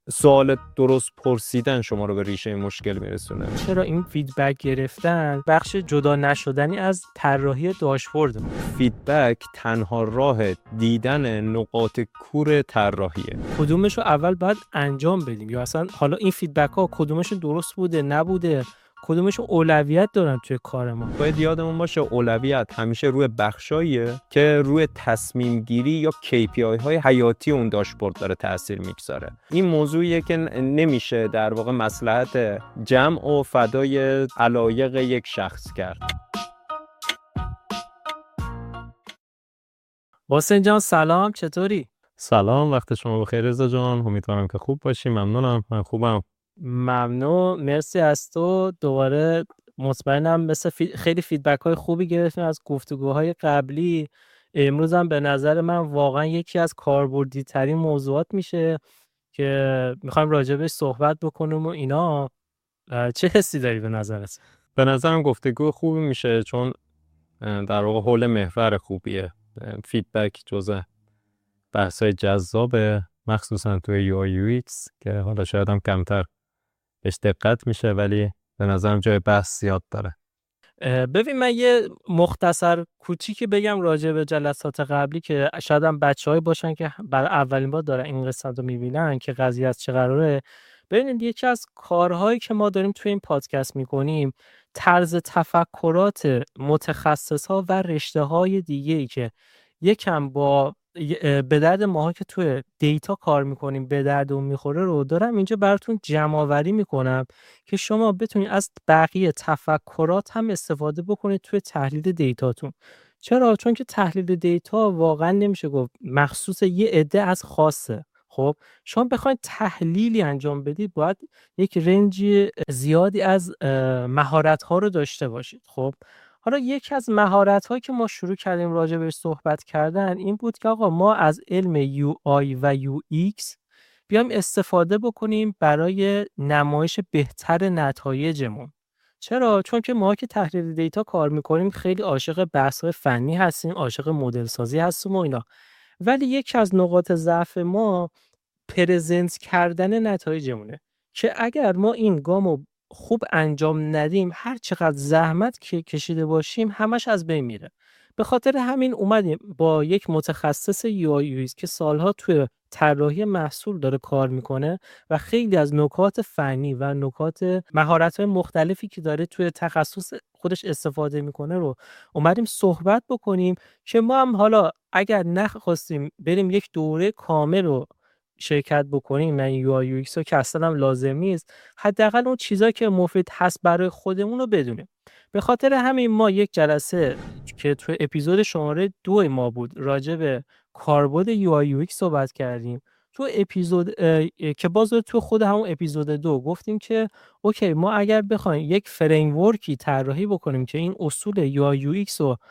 سوال درست پرسیدن شما رو به ریشه مشکل میرسونه. چرا این فیدبک گرفتن بخش جدا نشدنی از طراحی داشبورد ما؟ فیدبک تنها راه دیدن نقاط کور طراحیه. کدومش رو اول باید انجام بدیم، یا اصلا حالا این فیدبک ها کدومش درست بوده نبوده، کدومش اولویت دارن توی کار ما؟ باید یادمون باشه اولویت همیشه روی بخشاییه که روی تصمیم گیری یا KPI های حیاتی اون داشبورد داره تاثیر میگذاره. این موضوعیه که نمیشه در واقع مصلحت جمع و فدای علایق یک شخص کرد. حسین جان سلام، چطوری؟ سلام، وقت شما بخیر رضا جان. امیدوارم که خوب باشی. ممنونم، من خوبم. ممنون، مرسی از تو. دوباره مطمئنم مثل خیلی فیدبک های خوبی گرفتیم از گفتگوهای قبلی. امروز هم به نظر من واقعا یکی از کاربردی ترین موضوعات میشه که میخوایم راجبش صحبت بکنیم و اینا. چه حسی داری به نظرت؟ به نظرم گفتگو خوبی میشه، چون در واقع حول محور خوبیه. فیدبک جزء بحث‌های جذابه، مخصوصا توی UI UX که حالا شاید هم کمتر بهش دقت میشه، ولی به نظرم جای بحث زیاد داره. ببین، من یه مختصر کوچیکی بگم راجع به جلسات قبلی که شاید هم بچه‌هایی باشن که برای اولین بار دارن این قسمت رو میبینن که قضیه از چه قراره. ببینید، یکی از کارهایی که ما داریم توی این پادکست میکنیم طرز تفکرات متخصص‌ها و رشته‌های دیگه‌ای که یکم با به درد ماها که توی دیتا کار میکنیم به دردمون میخوره رو دارم اینجا براتون جمع‌آوری میکنم که شما بتونید از بقیه تفکرات هم استفاده بکنید توی تحلیل دیتاتون. چرا؟ چون که تحلیل دیتا واقعا نمیشه گفت مخصوص یه عده از خاصه. خب شما بخواید تحلیلی انجام بدید باید یک رنج زیادی از مهارت‌ها رو داشته باشید. خب حالا یکی از مهارت‌هایی که ما شروع کردیم راجع بهش صحبت کردن این بود که آقا ما از علم UI و UX بیایم استفاده بکنیم برای نمایش بهتر نتایجمون. چرا؟ چون که ما که تحلیل دیتا کار میکنیم خیلی عاشق بحث‌های فنی هستیم، عاشق مدل سازی هستیم و اینا. ولی یکی از نقاط ضعف ما پرزنت کردن نتایجمونه که اگر ما این گامو خوب انجام ندیم هر چقدر زحمت که کشیده باشیم همش از بین میره. به خاطر همین اومدیم با یک متخصص UI UX که سالها توی طراحی محصول داره کار میکنه و خیلی از نکات فنی و نکات مهارت‌های مختلفی که داره توی تخصص خودش استفاده میکنه رو اومدیم صحبت بکنیم که ما هم حالا اگر نخواستیم بریم یک دوره کامل رو شرکت بکنیم، من UI UX رو که اصلا هم لازم نیست، حداقل اون چیزایی که مفید هست برای خودمون رو بدونیم. به خاطر همین ما یک جلسه که تو اپیزود شماره 2 ما بود راجع به کاربرد UI UX صحبت کردیم. تو اپیزود که باز تو خود همون اپیزود 2 گفتیم که اوکی، ما اگر بخوایم یک فریم ورکی طراحی بکنیم که این اصول UI UX رو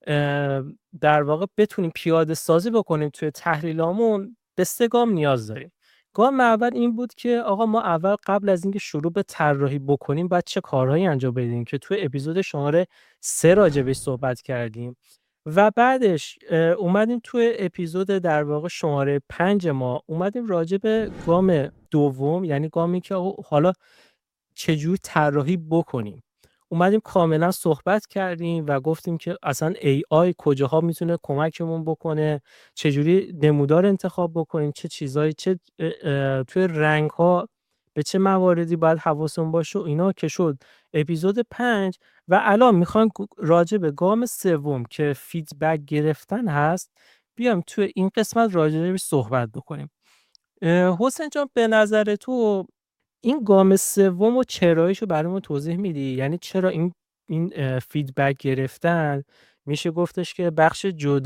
در واقع بتونیم پیاده سازی بکنیم توی تحلیلامون، به 3 گام نیاز داریم. گام اول این بود که آقا ما اول قبل از اینکه شروع به طراحی بکنیم باید چه کارهایی انجام بدیم که توی اپیزود شماره 3 راجع صحبت کردیم و بعدش اومدیم توی اپیزود در واقع شماره 5 ما اومدیم راجع به گام دوم، یعنی گامی که حالا چجور طراحی بکنیم. اومدیم کاملا صحبت کردیم و گفتیم که اصلا AI کجاها میتونه کمکمون بکنه، چجوری نمودار انتخاب بکنیم، چه چیزایی، چه توی رنگ ها به چه مواردی باید حواسمون باشه و اینا، که شد اپیزود 5. و الان میخوایم راجع به گام سوم که فیدبک گرفتن هست بیام توی این قسمت راجع به صحبت بکنیم. حسین جان، به نظر تو این گام سوم و چراییشو برامون توضیح میدی؟ یعنی چرا این فیدبک گرفتن میشه گفتش که بخش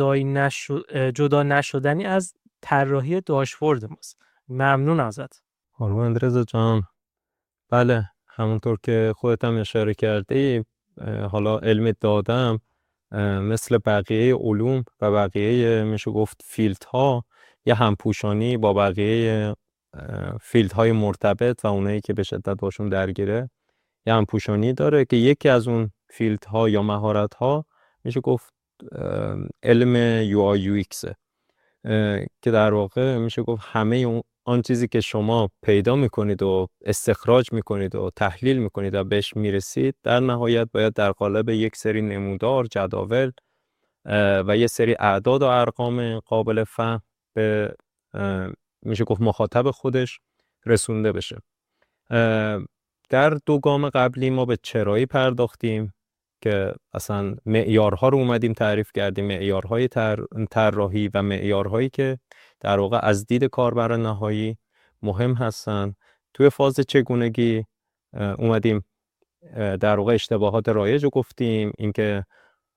جدا نشدنی از طراحی داشبورد ماست؟ ممنون ازت. قربان رضا جان. بله، همونطور که خودت هم اشاره کردی، حالا علم دادم مثل بقیه علوم و بقیه میشه گفت فیلدها یه همپوشانی با بقیه فیلدهای مرتبط و اونایی که به شدت باشون درگیره یه همپوشانی داره که یکی از اون فیلدها یا مهارت‌ها میشه گفت علم UI UX که در واقع میشه گفت همه اون آن چیزی که شما پیدا میکنید و استخراج میکنید و تحلیل میکنید و بهش میرسید در نهایت باید در قالب یک سری نمودار، جداول و یه سری اعداد و ارقام قابل فهم به میشه گفت مخاطب خودش رسونده بشه. در 2 گام قبلی ما به چرایی پرداختیم که اصلا معیارها رو اومدیم تعریف کردیم، معیارهای طراحی و معیارهایی که در واقع از دید کاربر نهایی مهم هستن. توی فاز چگونگی اومدیم در واقع اشتباهات رایج رو گفتیم، اینکه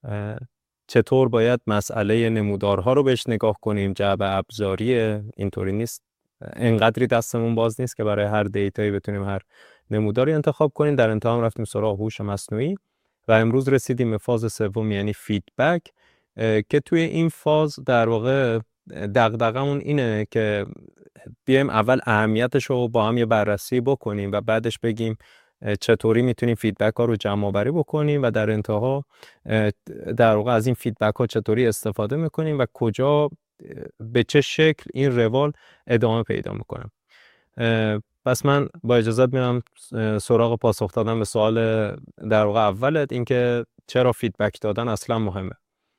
چطور باید مسئله نمودارها رو بهش نگاه کنیم، جعبه ابزاریه، اینطوری نیست، انقدری دستمون باز نیست که برای هر دیتایی بتونیم هر نموداری انتخاب کنیم. در انتها هم رفتیم سراغ هوش مصنوعی و امروز رسیدیم به فاز سوم یعنی فیدبک، که توی این فاز در واقع دغدغمون اینه که بیایم اول اهمیتش رو با هم یه بررسی بکنیم و بعدش بگیم چطوری میتونیم فیدبک ها رو جمع آوری بکنیم و در انتها در واقع از این فیدبک ها چطوری استفاده میکنیم و کجا به چه شکل این روال ادامه پیدا میکنه. پس من با اجازت میرم سراغ پاسخ دادن به سوال در واقع اولت، اینکه چرا فیدبک دادن اصلا مهمه.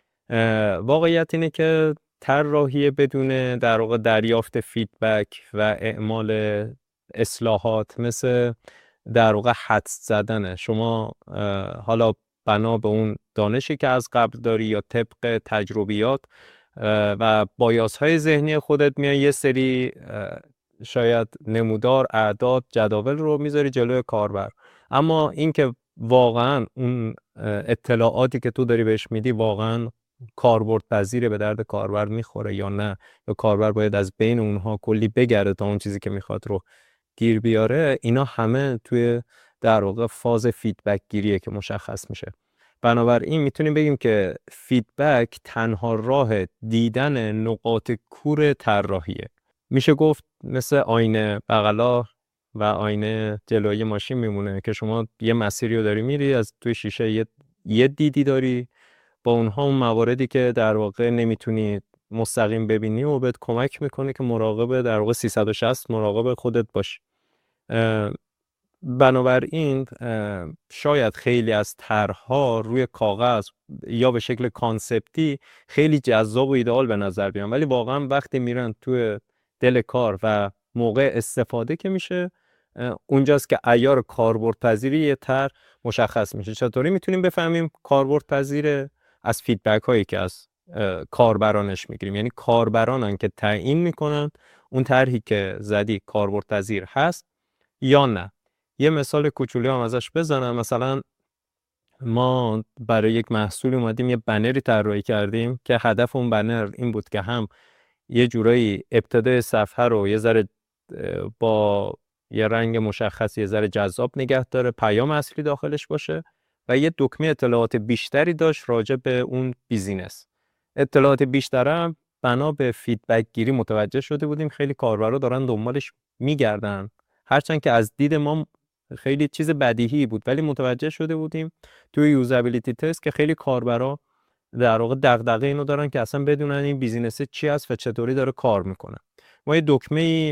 واقعیت اینه که طراحی بدون در واقع دریافت فیدبک و اعمال اصلاحات مثل در واقع حدس زدنه. شما حالا بنا به اون دانشی که از قبل داری یا طبق تجربیات و بایاس‌های ذهنی خودت میای یه سری شاید نمودار، اعداد، جداول رو میذاری جلوی کاربر، اما اینکه واقعا اون اطلاعاتی که تو داری بهش میدی واقعا کاربرد پذیره، به درد کاربر میخوره یا نه، یا کاربر باید از بین اونها کلی بگرده تا اون چیزی که میخواد رو گیر بیاره، اینا همه توی در واقع فاز فیدبک گیریه که مشخص میشه. بنابراین میتونیم بگیم که فیدبک تنها راه دیدن نقاط کور طراحیه. میشه گفت مثل آینه بغلا و آینه جلوی ماشین میمونه که شما یه مسیری رو داری میری، از توی شیشه یه دیدی داری با اونها اون مواردی که در واقع نمیتونی مستقیم ببینی و بهت کمک میکنه که مراقب در واقع 360 مراقب خودت باشی. بنابراین شاید خیلی از طرح‌ها روی کاغذ یا به شکل کانسپتی خیلی جذاب و ایدئال به نظر بیان، ولی واقعا وقتی میرن توی دل کار و موقع استفاده که میشه، اونجاست که عیار کاربردپذیری یه طرح مشخص میشه. چطوری میتونیم بفهمیم کاربردپذیره؟ از فیدبک هایی که از کاربرانش میگیریم، یعنی کاربرانن که تعیین میکنن اون طرحی که زدی کاربردپذیر هست یا نه. یه مثال کوچولی هم ازش بزنم. مثلا ما برای یک محصول اومدیم یه بنری طراحی کردیم که هدف اون بنر این بود که هم یه جورایی ابتدای صفحه رو یه ذره با یه رنگ مشخص یه ذره جذاب نگه داره، پیام اصلی داخلش باشه و یه دکمه اطلاعات بیشتری داشت راجع به اون بیزینس. اطلاعات بیشترم بنا به فیدبک گیری متوجه شده بودیم خیلی کاربرا دارن دنبالش میگردن، هرچند که از دید ما خیلی چیز بدیهی بود، ولی متوجه شده بودیم توی یوزابیلیتی تست که خیلی کاربرا در واقع دغدغه اینو دارن که اصلا بدونن این بیزینس چی است و چطوری داره کار میکنه. ما یه دکمه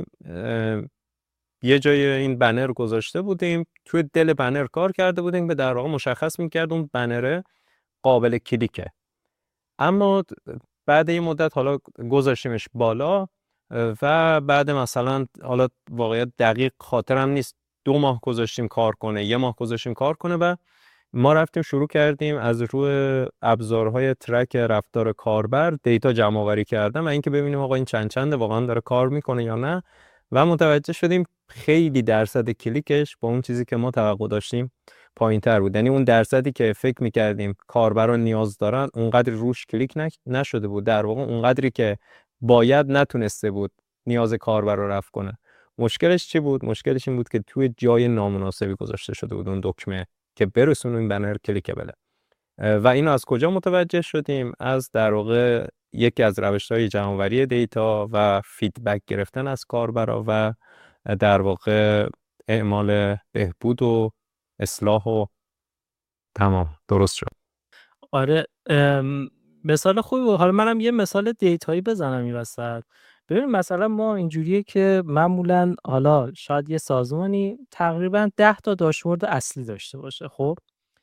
یه جای این بنر گذاشته بودیم، توی دل بنر کار کرده بودیم، به در واقع مشخص میکرد اون بنره قابل کلیکه. اما بعد این مدت حالا گذاشتیمش بالا و بعد مثلا حالا واقعیت دقیق خاطرم نیست 2 ماه گذاشتیم کار کنه، 1 ماه گذاشتیم کار کنه و ما رفتیم شروع کردیم از روی ابزارهای ترک رفتار کاربر دیتا جمع آوری کردن و اینکه ببینیم آقا این چنده واقعا داره کار میکنه یا نه، و متوجه شدیم خیلی درصد کلیکش با اون چیزی که ما توقع داشتیم پایین‌تر بود. یعنی اون درصدی که فکر می‌کردیم کاربران نیاز دارن اونقدر روش کلیک نشده بود، در واقع اونقدری که باید نتونسته بود نیاز کاربر رو رفع کنه. مشکلش چی بود؟ مشکلش این بود که توی جای نامناسبی گذاشته شده بود اون دکمه که برسونه این بنر کلیکبله. و اینو از کجا متوجه شدیم؟ از در واقع یکی از روش‌های جمع‌آوری دیتا و فیدبک گرفتن از کاربرا و در واقع اعمال بهبود و اصلاح و تمام درست شد. آره مثال خوبی بود. حالا منم یه مثال دیتایی بزنم این وسط. ببین مثلا ما اینجوریه که معمولا حالا شاید یه سازمانی تقریبا 10 تا داشبورد اصلی داشته باشه. خب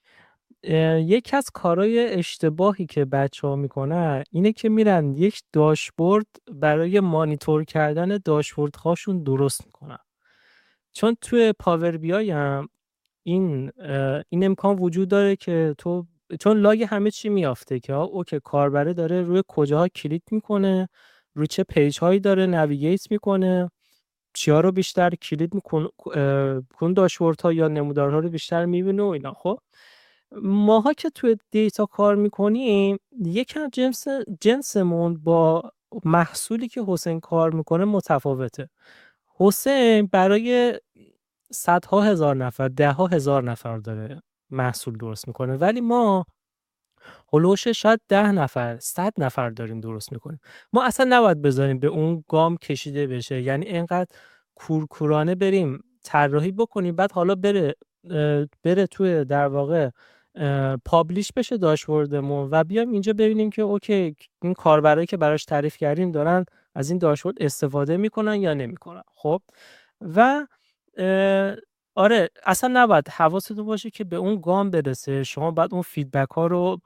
یکی از کارهای اشتباهی که بچه‌ها میکنن اینه که میرن یک داشبورد برای مانیتور کردن داشبورد هاشون درست میکنن. چون توی پاور بی آی هم این امکان وجود داره که تو چون لاگ همه چی میافته که اوکی کاربره داره روی کجاها کلیک میکنه، روی چه پیج هایی داره نویگیت میکنه، چیا رو بیشتر کلیک میکنه، کون داشبورد ها یا نمودارها رو بیشتر میبینه و اینا. خب ماها که توی دیتا کار میکنیم یکم جنسمون با محصولی که حسین کار میکنه متفاوته. حسین برای صدها هزار نفر، دهها هزار نفر داره محصول درست میکنه، ولی ما هلوش شاید 10 نفر 100 نفر داریم درست میکنیم. ما اصلا نباید بذاریم به اون گام کشیده بشه، یعنی اینقدر کورکورانه بریم طراحی بکنیم بعد حالا بره توی در واقع پابلیش بشه داشبوردمون و بیام اینجا ببینیم که اوکی این کاربرایی که براش تعریف کردیم دارن از این داشبورد استفاده میکنن یا نمیکنن. خب و آره اصلا نباید حواستون باشه که به اون گام برسه. شما باید اون فیدبک ها رو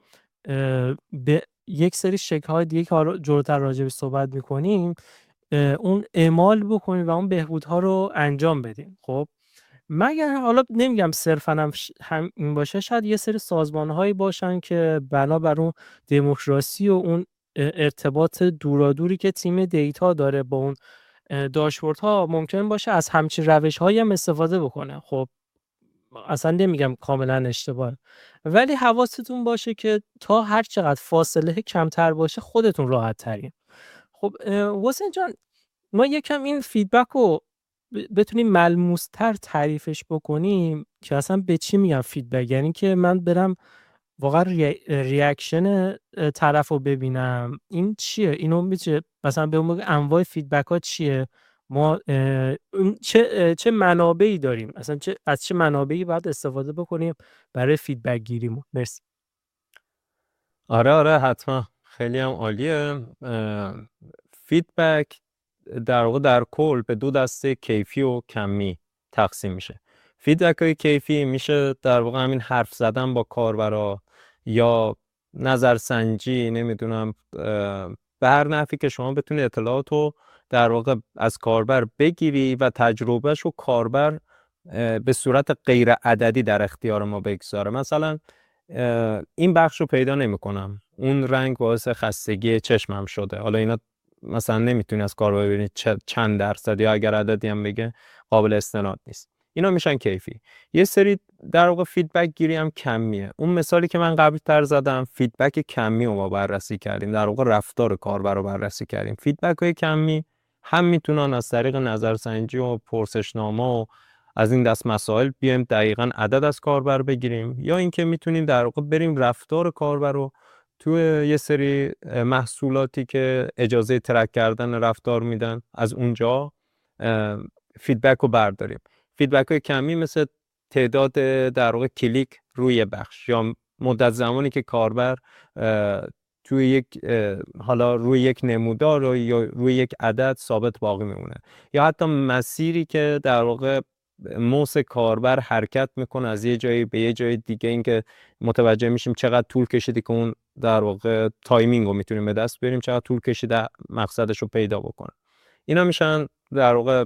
به یک سری شکل های دیگه که حالا جلوتر راجعش صحبت میکنیم اون اعمال بکنیم و اون بهبودها رو انجام بدیم. خب مگر حالا نمیگم صرفا هم این باشه، شاید یه سری سازمان هایی باشن که بنابر اون دموکراسی و اون ارتباط دورادوری که تیم دیتا داره با اون داشبورد ها ممکن باشه از همچین روش هایی هم استفاده بکنه. خب اصلا نمیگم کاملا اشتباه، ولی حواستون باشه که تا هر چقدر فاصله کمتر باشه خودتون راحت ترین. خب حسین جان ما یکم این فیدبک رو بتونیم ملموس‌تر تعریفش بکنیم که اصلا به چی میگم فیدبک، یعنی که من برم واقعا ریاکشن طرف رو ببینم این چیه، اینو میشه مثلا به اون انواع فیدبک ها چیه، ما چه منابعی داریم، اصلا از چه منابعی باید استفاده بکنیم برای فیدبک گیریمون. مرسی. آره حتما، خیلی هم عالیه. فیدبک در واقع در کل به دو دسته کیفی و کمی تقسیم میشه. فیدبک های کیفی میشه در واقع همین حرف زدن با کاربرا یا نظرسنجی، نمیدونم به هر نحوی که شما بتونی اطلاعات رو در واقع از کاربر بگیری و تجربهش رو کاربر به صورت غیر عددی در اختیار ما بگذاره. مثلا این بخش رو پیدا نمی کنم، اون رنگ باعث خستگی چشمم شده، حالا اینا مثلا نمیتونی از کاربر ببینید چند درصد یا اگر عددی هم بگه قابل استناد نیست. اینا میشن کیفی. یه سری در واقع فیدبک گیری هم کمیه. اون مثالی که من قبل تر زدم فیدبک کمی رو ما بررسی کردیم، در واقع رفتار کاربر رو بررسی کردیم. فیدبک های کمی هم میتونن از طریق نظرسنجی و پرسشنامه و از این دست مسائل بیایم دقیقاً عدد از کاربر بگیریم، یا اینکه میتونیم در واقع بریم رفتار کاربر رو توی یه سری محصولاتی که اجازه ترک کردن رفتار میدن از اونجا فیدبک رو برداریم. فیدبک های کمی مثل تعداد در واقع کلیک روی بخش یا مدت زمانی که کاربر توی یک حالا روی یک نمودار یا روی یک عدد ثابت باقی میمونه، یا حتی مسیری که در واقع موس کاربر حرکت میکنه از یه جایی به یه جای دیگه، این که متوجه میشیم چقدر طول کشیده که اون در واقع تایمینگ رو میتونیم به دست بیاریم، چقدر طول کشیده مقصدش رو پیدا بکنه. اینا میشن در واقع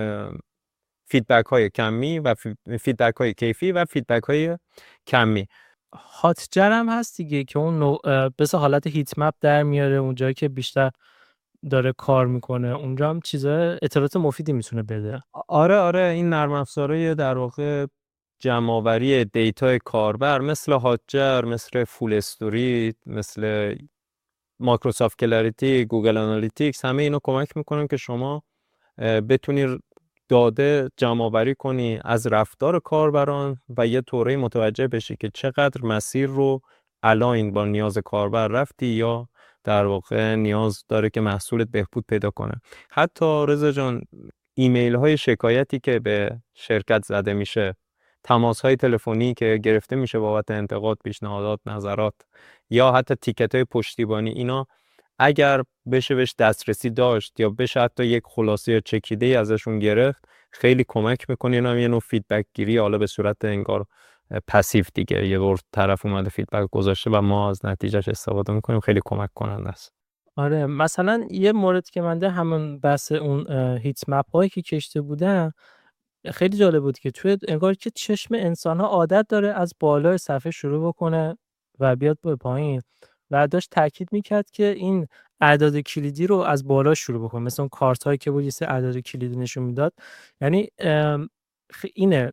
فیدبک های کمی و فیدبک های کیفی و فیدبک های کمی. هاتجر هم هست دیگه که اون بس حالت هیت مپ در میاره اونجایی که بیشتر داره کار میکنه، اونجا هم چیزای اطلاعات مفیدی میتونه بده. آره این نرم افزارهای در واقع جمع‌آوری دیتای کاربر مثل هاتجر، مثل فول استوری، مثل مایکروسافت کلاریتی، گوگل آنالیتیکس، همه اینو کمک میکنن که شما بتونی داده جمع‌آوری کنی از رفتار کاربران و یه طوری متوجه بشی که چقدر مسیر رو الاین با نیاز کاربر رفتی یا در واقع نیاز داره که محصولت بهبود پیدا کنه. حتی رضا جان ایمیل های شکایتی که به شرکت زده میشه، تماس های تلفنی که گرفته میشه بابت انتقاد، پیشنهادات، نظرات، یا حتی تیکت های پشتیبانی، اینا اگر بشه بهش دسترسی داشت یا بشه حتی یک خلاصه چکیده ای ازشون گرفت، خیلی کمک میکنه. اینا هم یه نوع فیدبک گیری، حالا به صورت انگار پسیو دیگه، یه بار طرف اومده فیدبک گذاشته و ما از نتیجهش استفاده میکنیم، خیلی کمک کننده است. آره مثلا یه مورد که من همون بحث اون هیت مپ هایی که کشته بودم خیلی جالب بود که توی انگار که چشم انسان ها عادت داره از بالای صفحه شروع بکنه و بیاد به پایین و داشت تاکید میکرد که این اعداد کلیدی رو از بالا شروع بکنه، مثل اون کارت هایی که بود یه سری اعداد کلیدی نشون میداد. یعنی اینه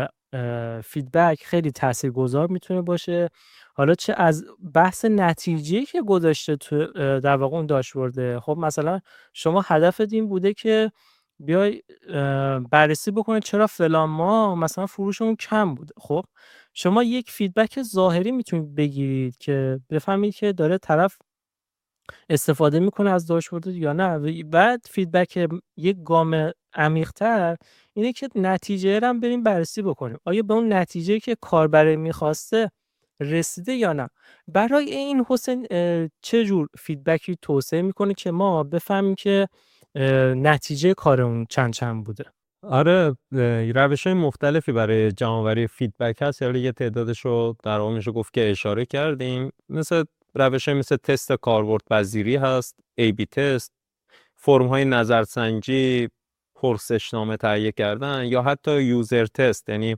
فیدبک خیلی تاثیرگذار میتونه باشه. حالا چه از بحث نتیجه‌ای که گذاشته تو در واقع اون داشبورد، خب مثلا شما هدفت این بوده که بیای بررسی بکنید چرا فلان ماه مثلا فروشمون کم بوده. خب شما یک فیدبک ظاهری میتونید بگیرید که بفهمید که داره طرف استفاده میکنه از داشبورد یا نه. بعد فیدبک یک گام عمیق‌تر اینه که نتیجه رو هم بریم بررسی بکنیم، آیا به اون نتیجه که کاربر میخواسته رسیده یا نه. برای این حسین چه جور فیدبکی توصیه میکنه که ما بفهمیم که نتیجه کار اون چند بوده؟ آره، روش‌های مختلفی برای جمع‌آوری فیدبک هست، یعنی یه تعدادش رو در واقع میشه گفت که اشاره کردیم. مثل روش‌های مثل تست کاربردپذیری هست، A/B تست، فرم‌های نظرسنجی، پرسشنامه تهیه کردن، یا حتی یوزر تست، یعنی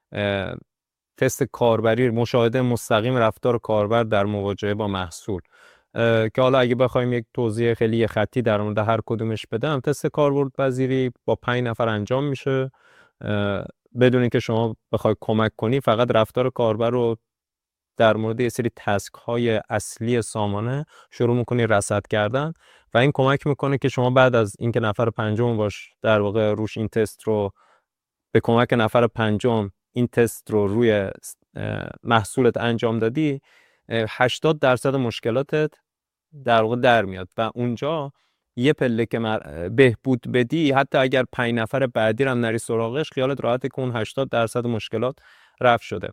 تست کاربری، مشاهده مستقیم رفتار کاربر در مواجهه با محصول. که حالا اگه بخوایم یک توضیح خیلی خطی در مورد هر کدومش بدم، تست کاربردپذیری با 5 نفر انجام میشه بدون اینکه شما بخوای کمک کنی، فقط رفتار کاربر رو در مورد یه سری تسک های اصلی سامانه شروع میکنی رصد کردن و این کمک میکنه که شما بعد از اینکه نفر پنجم باش در واقع روش این تست رو به کمک نفر پنجم این تست رو روی محصولت انجام دادی، 80% مشکلاتت در واقع در میاد و اونجا یه پله که بهبود بدی، حتی اگر 5 نفر بعدی رو هم نری سراغش، خیالت راحته که اون 80% مشکلات رفع شده.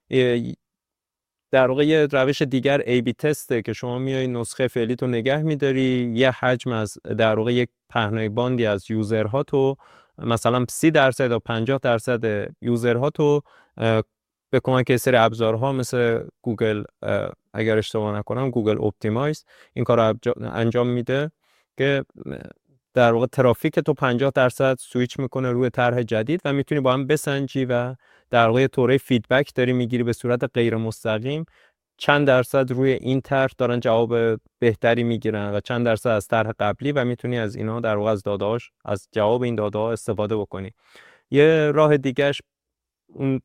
در واقع یه روش دیگر A/B تسته که شما میای نسخه فعلی تو نگه میداری، یه حجم از در واقع یک پهنای باندی از یوزرها تو، مثلا 30% یا 50% یوزرها تو به کمک سری ابزارها مثل گوگل، اگر اشتباه نکنم گوگل اپتیمایز، این کار رو انجام میده که در واقع ترافیک تو 50% سویچ میکنه روی طرح جدید و میتونی با هم بسنجی و در واقع طوره فیدبک داری میگیری به صورت غیر مستقیم، چند درصد روی این طرح دارن جواب بهتری میگیرن و چند درصد از طرح قبلی، و میتونی از اینا در واقع از داده‌هاش، از جواب این داده‌ها استفاده بکنی. یه راه دیگهش اون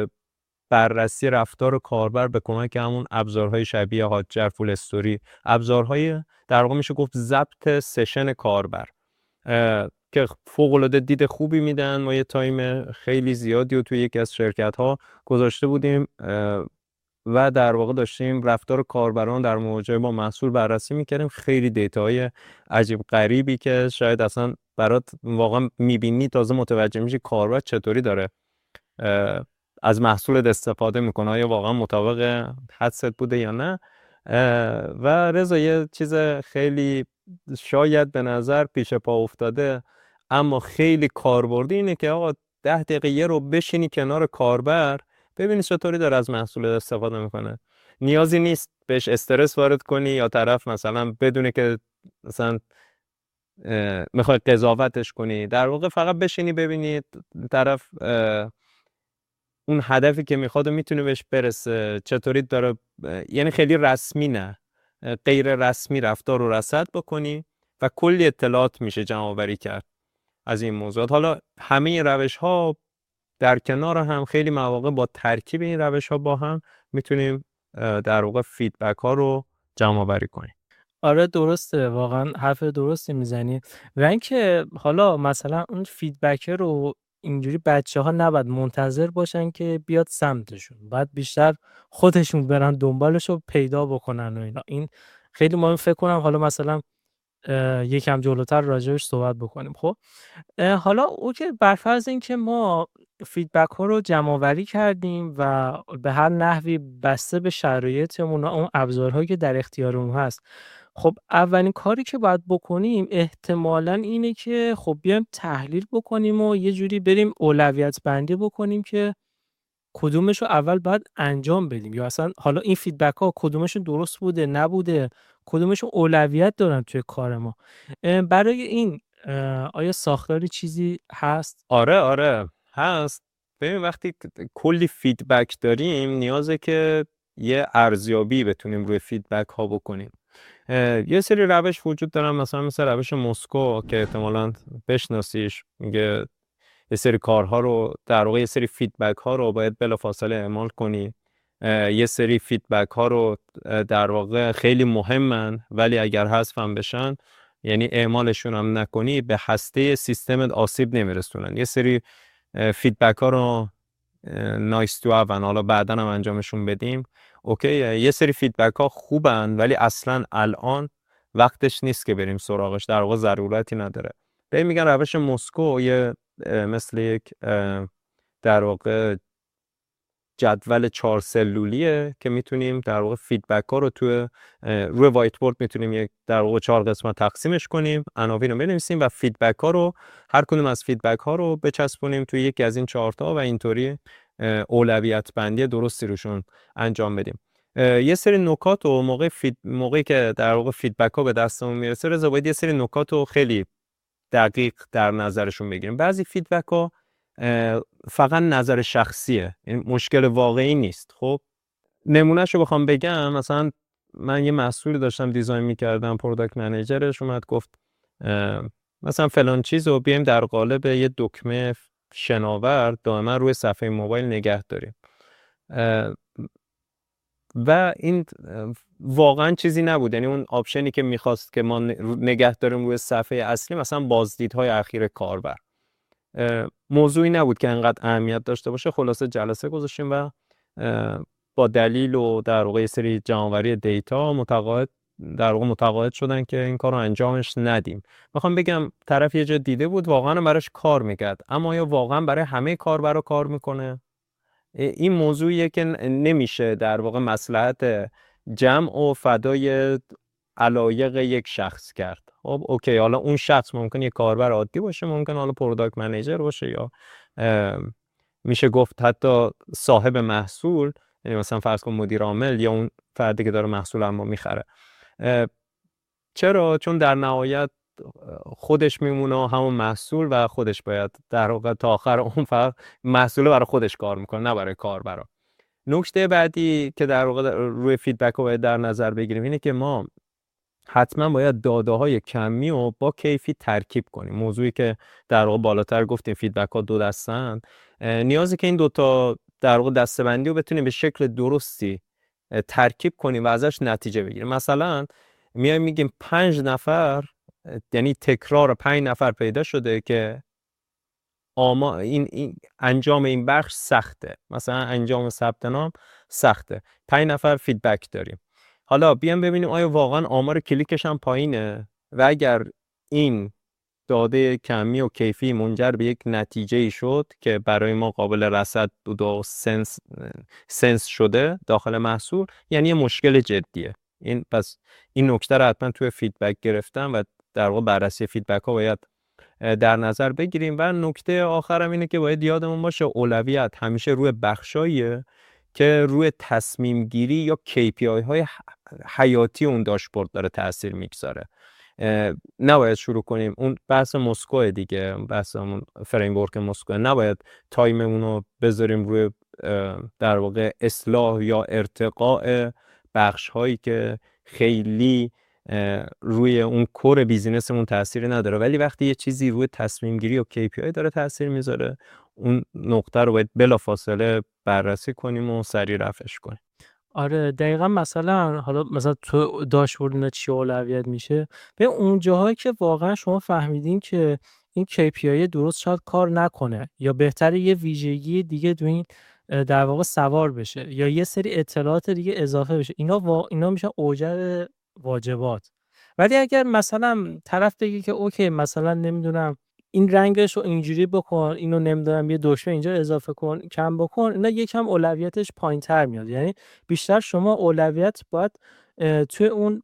بررسی رفتار کاربر به کمک همون ابزارهای شبیه هاتجر، فول استوری، ابزارهای در واقع میشه گفت ضبط سشن کاربر که فوق‌العاده دید خوبی میدن. ما یه تایم خیلی زیادی رو توی یکی از شرکت‌ها گذاشته بودیم و در واقع داشتیم رفتار کاربران در مواجهه با محصول بررسی میکردیم. خیلی دیتاهای عجیب غریبی که شاید اصلا برات واقعا میبینی تازه متوجه میشی کاربر چطوری داره از محصولت استفاده میکنه، آیا واقعا مطابق حدست بوده یا نه. و رضا یه چیز خیلی شاید به نظر پیش پا افتاده اما خیلی کاربردی اینه که آقا 10 دقیقه رو بشینی کنار کاربر ببینی چطوری داره از محصول استفاده میکنه. نیازی نیست بهش استرس وارد کنی یا طرف مثلا بدونه که مثلا میخوای قضاوتش کنی، در واقع فقط بشینی ببینی طرف اون هدفی که میخواد میتونه بهش برسه چطوری داره، یعنی خیلی رسمی نه، غیر رسمی رفتار رو رصد بکنی و کلی اطلاعات میشه جمع آوری کرد از این موضوعات. حالا همه این روش ها در کنار هم خیلی مواقع با ترکیب این روش ها با هم میتونیم در واقع فیدبک ها رو جمع آوری کنیم. آره درسته، واقعا حرف درستی میزنی. و اینکه حالا مثلا اون فیدبک رو اینجوری بچه‌ها نباید منتظر باشن که بیاد سمتشون، باید بیشتر خودشون برن دنبالش رو پیدا بکنن و اینا. این خیلی مهم. فکر کنم حالا مثلا یکم جلوتر راجعش صحبت بکنیم. خب حالا اوکی، بر فرض اینکه ما فیدبک ها رو جمع آوری کردیم و به هر نحوی بسته به شرایطمون و اون ابزارهایی که در اختیارمون هست خب اولین کاری که باید بکنیم احتمالاً اینه که خب بیایم تحلیل بکنیم و یه جوری بریم اولویت بندی بکنیم که کدومش رو اول باید انجام بدیم، یا اصلا حالا این فیدبک ها کدومشون درست بوده نبوده، کدومشون اولویت دارن توی کار ما. برای این آیا ساختاری چیزی هست؟ آره هست. ببین وقتی کلی فیدبک داریم نیازه که یه ارزیابی بتونیم روی فیدبک ها بکنیم. یه سری روش وجود دارن، مثل روش مسکو که احتمالاً بشناسیش. میگه یه سری کارها رو در واقع، یه سری فیدبک ها رو باید بلافاصله اعمال کنی. یه سری فیدبک ها رو در واقع خیلی مهمن ولی اگر حذفم بشن، یعنی اعمالشون هم نکنی، به هسته سیستمت آسیب نمیرسونن. یه سری فیدبک ها رو نایس تو هاون، حالا بعدا هم انجامشون بدیم، اوکی. یه سری فیدبک ها خوبن ولی اصلا الان وقتش نیست که بریم سراغش، در واقع ضرورتی نداره. به میگن روش مسکو، یه مثل یک در واقع جدول 4 سلولیه که میتونیم در واقع فیدبک ها رو روی وایت بورد میتونیم یک در واقع 4 قسمت تقسیمش کنیم، عناوین رو بنویسیم و فیدبک ها رو، هر کدوم از فیدبک ها رو بچسبونیم توی یکی از این 4 تا و اینطوری اولویت بندی درستی روشون انجام بدیم. یه سری نکات و موقعی که در واقع فیدبک ها به دستمون میرسه، رضا باید یه سری نکات رو خیلی دقیق در نظرشون بگیریم. بعضی فیدبک ها فقط نظر شخصیه، این مشکل واقعی نیست. خب نمونهشو بخوام بگم، مثلا من یه محصولی داشتم دیزاین میکردم، پروداکت منیجرش اومد گفت مثلا فلان چیز رو بیایم در قالب یه دکمه شناور دائما روی صفحه موبایل نگه داریم. و این واقعا چیزی نبود، یعنی اون آپشنی که میخواست که ما نگه داریم روی صفحه اصلی، مثلا بازدیدهای اخیر کاربر، موضوعی نبود که انقدر اهمیت داشته باشه. خلاصه جلسه گذاشتیم و با دلیل و در واقع یه سری جمع‌آوری دیتا متقاعد شدن که این کار رو انجامش ندیم. میخوام بگم طرف یه جا دیده بود واقعا براش کار میکرد، اما یا واقعا برای همه کاربرا کار میکنه؟ این موضوعیه که نمیشه در واقع مصلحت جمع و فدای علایق یک شخص کرد. خب اوکی، حالا اون شخص ممکن یه کاربر عادی باشه، ممکن حالا پروداکت منیجر باشه، یا میشه گفت حتی صاحب محصول، یعنی مثلا فرض کن مدیر عامل یا اون فردی که داره محصول اما میخره. چرا؟ چون در نهایت خودش میمونه همون محصول و خودش باید در واقع تا آخر اون فقط محصول برای خودش کار میکنه، نه برای کاربرا. نکته بعدی که در واقع روی فیدبک رو باید در نظر بگیریم اینه که ما حتما باید داده‌های کمی و با کیفی ترکیب کنیم. موضوعی که در واقع بالاتر گفتیم فیدبک ها 2 دسته‌اند، نیازه که این دوتا در واقع دسته‌بندی رو بتونیم به شکل درستی ترکیب کنیم و ازش نتیجه بگیریم. مثلا میگیم 5 نفر، یعنی تکرار 5 نفر پیدا شده که این انجام این بخش سخته، مثلا انجام ثبت نام سخته، 5 نفر فیدبک داریم. حالا بیام ببینیم آیا واقعا آمار کلیکش هم پایینه و اگر این داده کمی و کیفی منجر به یک نتیجه شد که برای ما قابل رصد بود و سنس شده داخل محصول، یعنی یه مشکل جدیه. پس این نکته رو حتما توی فیدبک گرفتم و در واقع بررسی فیدبک ها باید در نظر بگیریم. و نکته آخرم اینه که باید یادمون باشه اولویت همیشه روی بخشاییه که روی تصمیم گیری یا KPI های حیاتی اون داشبورد داره تاثیر میگذاره. نباید شروع کنیم اون بحث مسکو دیگه، بحث همون فریم ورک مسکو، نباید تایممون رو بذاریم روی در واقع اصلاح یا ارتقاء بخش هایی که خیلی روی اون کور بیزینسمون تأثیری نداره، ولی وقتی یه چیزی روی تصمیم گیری و KPI داره تأثیر میذاره، اون نقطه رو باید بلافاصله بررسی کنیم و سریع رفعش کنیم. آره دقیقا. مثلا تو داشبورد چی اولویت میشه، به اون جاهایی که واقعا شما فهمیدین که این KPI درست شاید کار نکنه، یا بهتره یه ویژگی دیگه تو این در واقع سوار بشه، یا یه سری اطلاعات دیگه اضافه بشه، اینا میشن اوجر واجبات. ولی اگر مثلا طرف بگه که اوکی مثلا نمیدونم این رنگش رو اینجوری بکن، اینو نمیدونم یه دشمه اینجا اضافه کن، کم بکن، اینا یکم اولویتش پایین‌تر میاد. یعنی بیشتر شما اولویت باید توی اون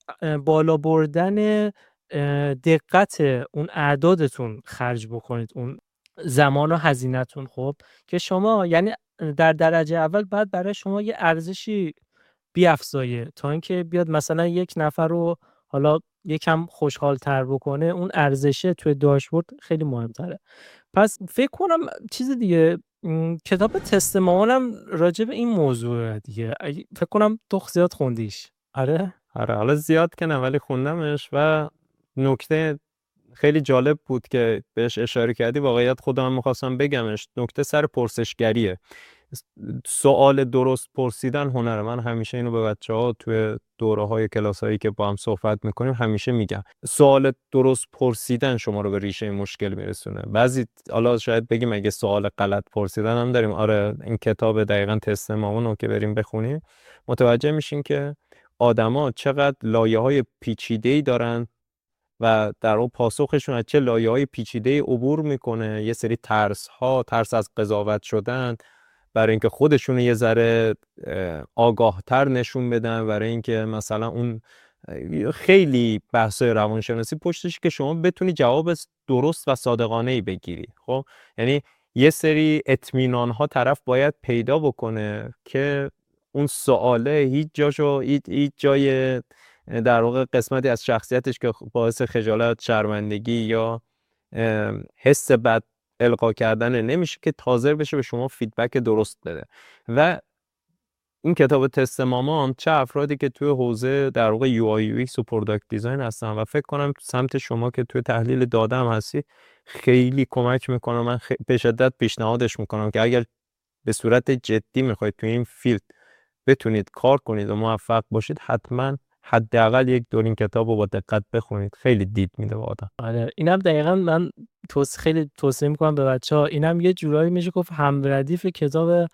بالا بردن دقت اون اعدادتون خرج بکنید، اون زمان و هزینه‌تون. خب که شما یعنی در درجه اول باید برای شما یه ارزشی بیفزایه تا اینکه بیاد مثلا یک نفر رو حالا یکم خوشحال‌تر بکنه. اون ارزشه توی داشبورد خیلی مهم‌تره. پس فکر کنم چیز دیگه کتاب تست مامانم راجع به این موضوع دیگه، فکر کنم تو زیاد خوندیش. آره حالا زیاد که نه ولی خوندمش و نکته خیلی جالب بود که بهش اشاره کردی، واقعیت خودم میخواستم بگمش. نکته سر پرسشگریه. سوال درست پرسیدن هنره. من همیشه اینو به بچه‌ها توی دوره‌های کلاسایی که با هم صحبت میکنیم همیشه میگم، سوال درست پرسیدن شما رو به ریشه مشکل میرسونه. بعضی حالا شاید بگیم اگه سوال غلط پرسیدن هم داریم، آره این کتاب دقیقاً تست مامون رو که بریم بخونیم متوجه میشین که آدما چقدر لایه‌های پیچیده‌ای دارن و در اون پاسخشون از چه لایه‌های پیچیده‌ای عبور میکنه. یه سری ترس از قضاوت شدن برای اینکه خودشون یه ذره آگاهتر نشون بدن، برای اینکه مثلا اون خیلی بحث‌های روانشناسی پشتش که شما بتونی جواب درست و صادقانه‌ای بگیری. خب یعنی یه سری اطمینان ها طرف باید پیدا بکنه که اون سواله هیچ جای در واقع قسمتی از شخصیتش که باعث خجالت، شرمندگی یا حس بد القا کردن نمیشه که تازه بشه به شما فیدبک درست بده. و این کتاب تست مامان چه افرادی که توی حوزه در واقع یو آی یو ایکس و پروداکت دیزاین هستن و فکر کنم سمت شما که توی تحلیل داده هم هستی خیلی کمک میکنه. من به شدت پیشنهادش میکنم که اگر به صورت جدی میخواید توی این فیلد بتونید کار کنید و موفق باشید، حتما حداقل یک دور این کتاب رو با دقت بخونید. خیلی دید میده به آدم. آره اینم دقیقاً من خیلی توصیه میکنم به بچه‌ها. اینم یه جورایی میشه گفت هم ردیف کتاب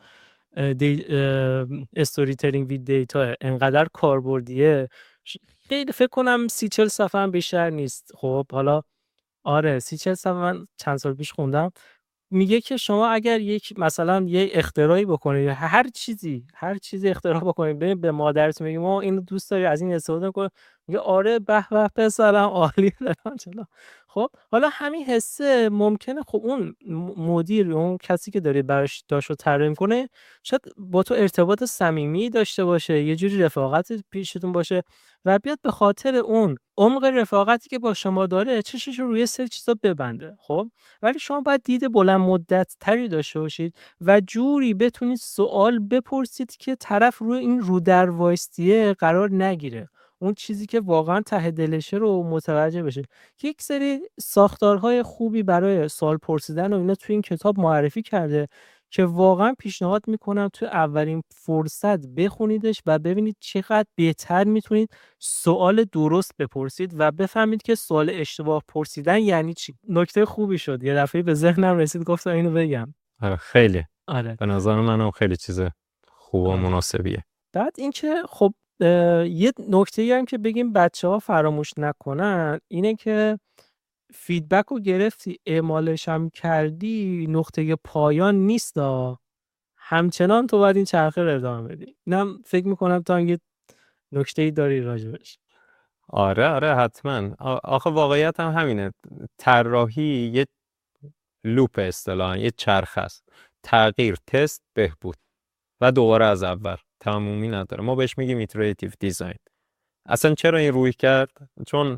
استوری تلینگ وید دیتا. انقدر کاربردیه، خیلی فکر کنم 30-40 صفحه هم بیشتر نیست. خب حالا آره 30-40 صفحه من چند سال پیش خوندم. میگه که شما اگر یک مثلا یه اختراعی بکنید، هر چیزی اختراع بکنید، ببین به مادرتون میگی ما اینو دوست داری از این استفاده کن، میگه آره به به پسرم عالی فلان چلا. خب حالا همین حسه ممکنه خب اون مدیر، اون کسی که داره براش داشو طراحی میکنه، شاید با تو ارتباط صمیمی داشته باشه، یه جوری رفاقت پیشتون باشه و بیاد به خاطر اون عمق رفاقتی که با شما داره چشش رو روی سری چیزا ببنده. خب ولی شما باید دید بلند مدت تری داشته باشید و جوری بتونید سوال بپرسید که طرف روی این رو در وایستیه قرار نگیره، اون چیزی که واقعا ته دلشه رو متوجه بشه. یک سری ساختارهای خوبی برای سوال پرسیدن و اینا توی این کتاب معرفی کرده که واقعا پیشنهاد میکنم توی اولین فرصت بخونیدش و ببینید چقدر بهتر میتونید سوال درست بپرسید و بفهمید که سوال اشتباه پرسیدن یعنی چی. نکته خوبی شد، یه دفعه به ذهنم رسید گفتم اینو بگم. خیلی آره به نظر منم خیلی چیز خوب و مناسبیه. بعد اینکه خب یه نکته‌ای هم که بگیم بچه‌ها فراموش نکنن اینه که فیدبک رو گرفتی، اعمالش هم کردی، نقطه پایان نیست. همچنان تو باید این چرخه رو ادامه بدی. اینم فکر میکنم تا یه نکته‌ای داری راجبش. آره حتما. آخه واقعیت هم همینه. طراحی یه لوپ اصطلاحاً، یه چرخ است. تغییر، تست، بهبود و دوباره از اول، تمومی نداره. ما بهش میگیم ایتریتیو دیزاین. اصلا چرا این روی کرد؟ چون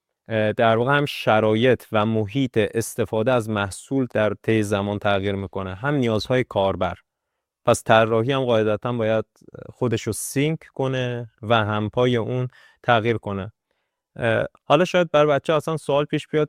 در واقع هم شرایط و محیط استفاده از محصول در طی زمان تغییر میکنه، هم نیازهای کاربر. پس طراحی هم قاعدتاً باید خودشو سینک کنه و هم پای اون تغییر کنه. حالا شاید بر بچه اصلا سوال پیش بیاد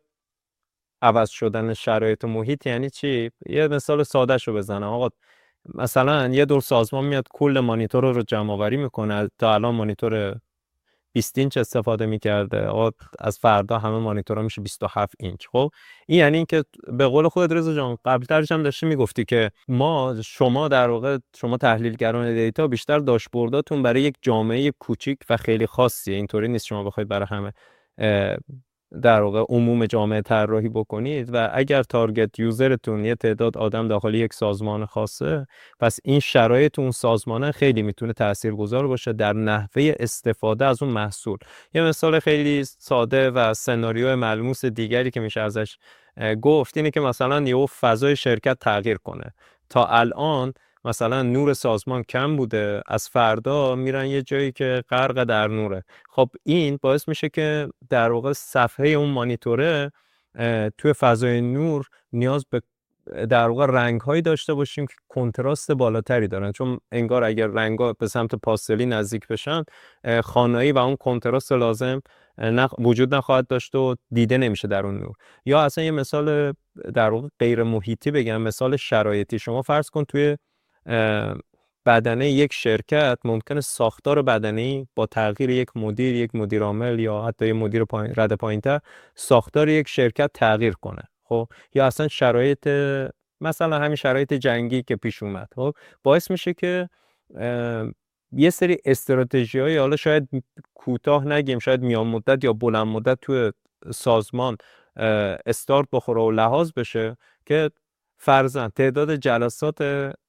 عوض شدن شرایط و محیط یعنی چی؟ یه مثال ساده شو بزنم. آقا مثلا یه دور سازمان میاد کل مانیتور رو جمع آوری میکنه. تا الان مانیتور 20 اینچ استفاده میکرده، آقا از فردا همه مانیتورها میشه 27 اینچ. خب این یعنی اینکه به قول خودت رضا جان قبل‌ترش هم داشتی میگفتی که شما در واقع شما تحلیلگران دیتا بیشتر داشبورداتون برای یک جامعه کوچیک و خیلی خاصیه. اینطوری نیست شما بخواید برای همه در واقع عموم جامعه طراحی بکنید و اگر تارگت یوزرتون یه تعداد آدم داخل یک سازمان خاصه، پس این شرایط اون سازمانه خیلی میتونه تاثیرگذار باشه در نحوه استفاده از اون محصول. یه مثال خیلی ساده و سناریو ملموس دیگری که میشه ازش گفت اینه که مثلا یه فضای شرکت تغییر کنه. تا الان مثلا نور سازمان کم بوده، از فردا میرن یه جایی که غرق در نوره. خب این باعث میشه که در واقع صفحه اون مانیتوره توی فضای نور نیاز به در واقع رنگ‌هایی داشته باشیم که کنتراست بالاتری دارن، چون انگار اگر رنگ‌ها به سمت پاستلی نزدیک بشن خانایی و اون کنتراست لازم وجود نخواهد داشت و دیده نمیشه در اون نور. یا اصلا یه مثال در واقع غیر محیطی بگم، مثال شرایطی. شما فرض کن توی بدنه یک شرکت ممکنه ساختار بدنه‌ای با تغییر یک مدیر، یک مدیر عامل یا حتی یک مدیر رده پایین‌تر ساختار یک شرکت تغییر کنه. خب یا اصلا شرایط، مثلا همین شرایط جنگی که پیش اومد، خب باعث میشه که یه سری استراتژی‌های، حالا شاید کوتاه نگیم، شاید میان مدت یا بلند مدت توی سازمان استارت بخوره و لحاظ بشه که فرضاً تعداد جلسات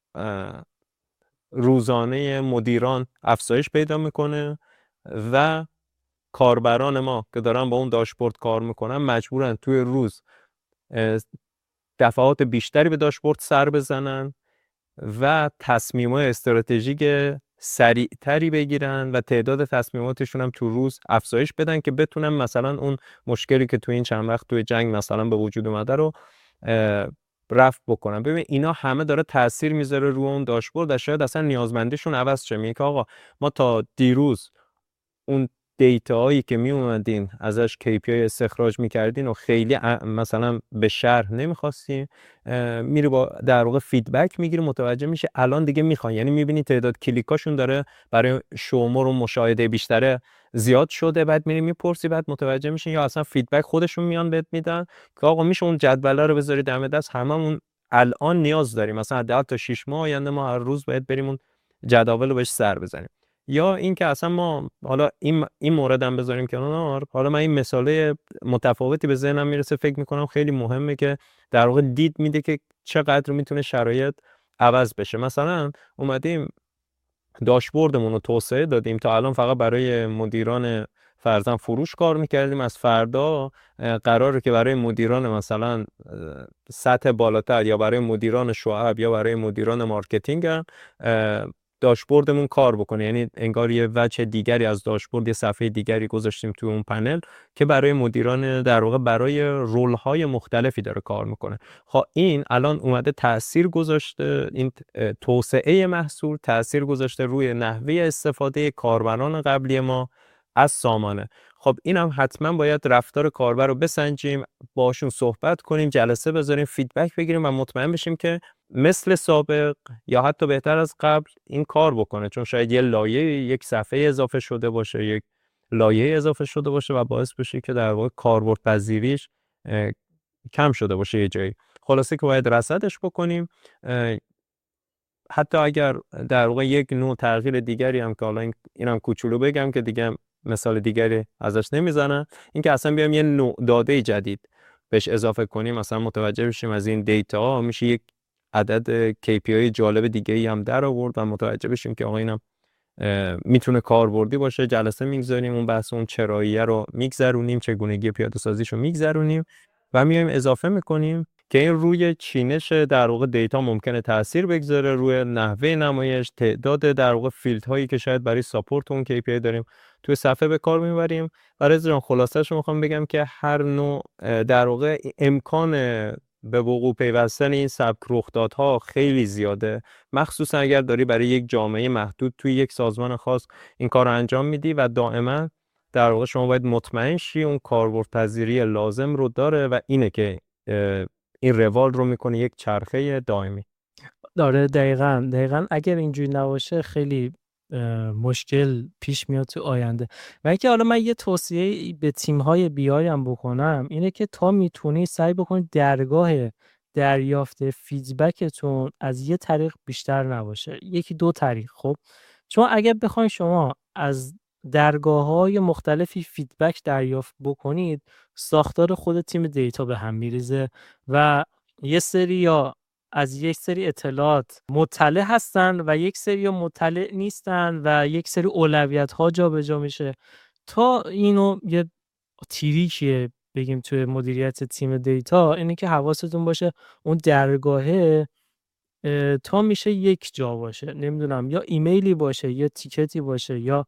روزانه مدیران افزایش پیدا میکنه و کاربران ما که دارن با اون داشبورد کار میکنن مجبورن توی روز دفعات بیشتری به داشبورد سر بزنن و تصمیمات استراتژیک سریعتری بگیرن و تعداد تصمیماتشون هم تو روز افزایش بدن که بتونن مثلا اون مشکلی که تو این چند وقت توی جنگ مثلا به وجود اومده رو رفع بکنن. ببین اینا همه داره تاثیر میذاره رو اون داشبورد و شاید اصلا نیازمندیشون عوض شه. میگه آقا ما تا دیروز اون دیتاهایی که می اومدین ازش KPI استخراج میکردین و خیلی مثلا به شرح نمیخواستین، میری با در واقع فیدبک میگیری، متوجه میشه الان دیگه میخوان، یعنی میبینی تعداد کلیکاشون داره برای شمار و مشاهده بیشتره زیاد شده، بعد میری میپرسی، بعد متوجه میشین یا اصلا فیدبک خودشون میان بهت میدن که آقا میشه اون جدوله رو بذاری دم دست، هممون الان نیاز داریم، مثلا حداقل تا 6 ماه آینده ما هر روز باید بریم اون جدول رو بهش سر بزنیم. یا این که اصلا ما حالا این مورد هم بذاریم کنار، حالا من این مثاله متفاوتی به ذهنم میرسه فکر میکنم خیلی مهمه که در واقع دید میده که چقدر میتونه شرایط عوض بشه. مثلا اومدیم داشبوردمون رو توسعه دادیم، تا الان فقط برای مدیران فرضاً فروش کار میکردیم، از فردا قراره که برای مدیران مثلا سطح بالاتر یا برای مدیران شعب یا برای مدیران مارکتینگ هم داشبوردمون کار بکنه. یعنی انگار یه وجه دیگری از داشبورد، یه صفحه دیگری گذاشتیم تو اون پنل که برای مدیران در واقع برای رول‌های مختلفی داره کار میکنه. خب این الان اومده تأثیر گذاشته، این توسعه محصول تأثیر گذاشته روی نحوه استفاده کاربران قبلی ما از سامانه. خب این هم حتما باید رفتار کاربر رو بسنجیم، باشون صحبت کنیم، جلسه بذاریم، فیدبک بگیریم و مطمئن بشیم که مثل سابق یا حتی بهتر از قبل این کار بکنه، چون شاید یه لایه، یک صفحه اضافه شده باشه، یک لایه اضافه شده باشه و باعث بشه که در واقع کاربردپذیریش کم شده باشه یه جایی. خلاصه که باید رصدش بکنیم. حتی اگر در واقع یک نوع تغییر دیگری هم که حالا اینم کوچولو بگم که دیگه مثال دیگری ازش نمیزنم، این که اصلا بیام یه نوع داده جدید بهش اضافه کنیم، مثلا متوجه بشیم از این دیتا میشه یک عدد KPI جالب دیگه ای هم در آورد و متوجه بشیم که آقا اینم میتونه کاربردی باشه. جلسه میگذاریم، اون بحث اون چراییه رو میگذرونیم، چگونگی پیاده سازیشو میگذرونیم و میایم اضافه میکنیم که این روی چینش در واقع دیتا ممکنه تاثیر بگذاره، روی نحوه نمایش، تعداد در واقع فیلدهایی که شاید برای ساپورت اون KPI داریم توی صفحه به کار میبریم. برای جان خلاصه‌اش میخوام بگم که هر نوع در واقع امکان به وقوع پیوستن این سبک رخدادها خیلی زیاده، مخصوصا اگر داری برای یک جامعه محدود توی یک سازمان خاص این کار رو انجام میدی و دائما در واقع شما باید مطمئن شی اون کاربردپذیری لازم رو داره و اینه که این روال رو میکنه یک چرخه دائمی. داره دقیقاً اگر اینجوری نباشه خیلی مشکل پیش میاد تو آینده. و اینکه حالا من یه توصیه به تیم‌های بیای هم بکنم اینه که تا میتونی سعی بکنید درگاه دریافت فیدبکتون از یه طریق بیشتر نباشه، یکی دو طریق. خب چون اگر بخواید شما از درگاه‌های مختلفی فیدبک دریافت بکنید، ساختار خود تیم دیتا به هم میریزه و یه سری‌ها از یک سری اطلاعات مطلع هستن و یک سری مطلع نیستن و یک سری اولویت‌ها جابجا میشه. تا اینو یه تریکیه بگیم توی مدیریت تیم دیتا، اینه که حواستون باشه اون درگاهه تا میشه یک جا باشه، نمیدونم یا ایمیلی باشه یا تیکتی باشه یا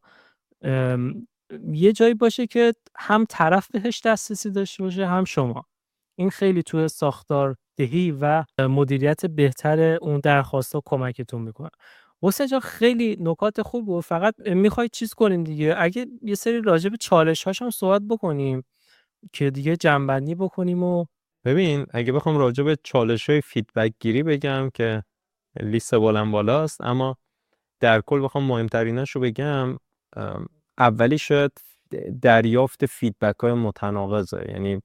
یه جایی باشه که هم طرف بهش دسترسی داشته باشه هم شما. این خیلی توی ساختار دهی و مدیریت بهتر اون درخواست‌ها کمکتون میکنه. حسین جان خیلی نکات خوب بود، فقط میخوای چیز کنیم دیگه، اگه یه سری راجع به چالش‌هاش هم صحبت بکنیم که دیگه جمع‌بندی بکنیم. و ببین اگه بخوام راجع به چالش‌های فیدبک گیری بگم که لیست بالاست، اما در کل بخوام مهمتریناش رو بگم، اولی شاید دریافت فیدبک های متناقضه. یعنی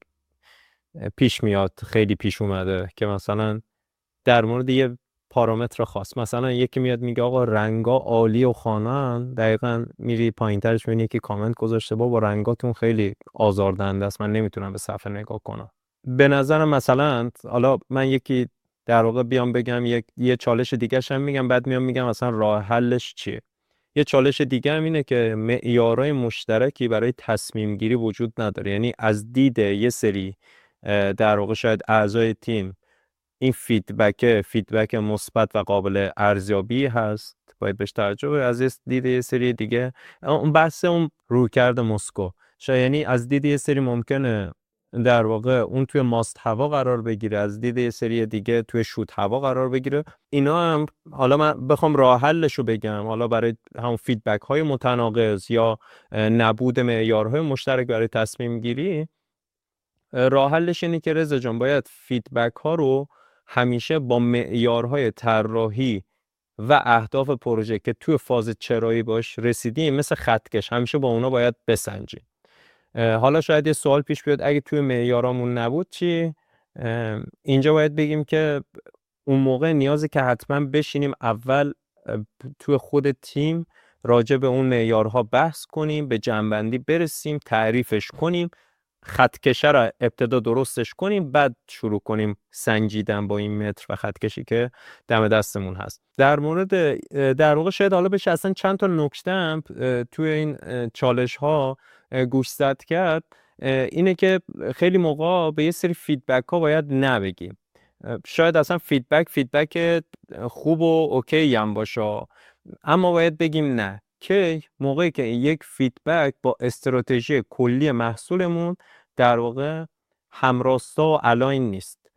پیش میاد، خیلی پیش اومده که مثلا در مورد یه پارامتر خاص، مثلا یکی میاد میگه آقا رنگا عالی و خانن، دقیقاً میری پایین‌ترش میبینی که کامنت گذاشته بابا رنگاتون خیلی آزاردهنده است، من نمیتونم به صفحه نگاه کنم. به نظرم مثلا حالا من یکی در واقع بیام بگم یه چالش دیگه هم میگم، بعد میگم مثلا راه حلش چیه. یه چالش دیگه هم اینه که معیارهای مشترکی برای تصمیم گیری وجود نداره. یعنی از دید یه سری در واقع شاید اعضای تیم این فیدبک مثبت و قابل ارزیابی هست، باید بهش توجه. از دید یه سری دیگه اون بحث اون رویکرد مسکو، شاید یعنی از دید یه سری ممکنه در واقع اون توی ماست هوا قرار بگیره، از دید یه سری دیگه توی شوت هوا قرار بگیره. اینا هم حالا من بخوام راه حلشو بگم، حالا برای همون فیدبک های متناقض یا نبود معیارهای مشترک برای تصمیم گیری، راه حلش اینه که رضا جان باید فیدبک ها رو همیشه با معیارهای طراحی و اهداف پروژه که توی فاز چرایی باش رسیدیم، مثل خطکش، همیشه با اونا باید بسنجیم. حالا شاید یه سوال پیش بیاد اگه توی معیارامون نبود چی؟ اینجا باید بگیم که اون موقع نیازه که حتما بشینیم اول توی خود تیم راجع به اون معیارها بحث کنیم، به جمع‌بندی برسیم، تعریفش کنیم، خطکشه را ابتدا درستش کنیم، بعد شروع کنیم سنجیدن با این متر و خطکشی که دم دستمون هست. در واقع شاید حالا بشه اصلا چند تا نکته هم توی این چالش ها گوش زد کرد، اینه که خیلی موقع به یه سری فیدبک ها باید نبگیم. شاید اصلا فیدبک خوب و اوکی هم باشه، اما باید بگیم نه، که موقعی که یک فیدبک با استراتژی کلی محصولمون در واقع همراستا و الاین نیست.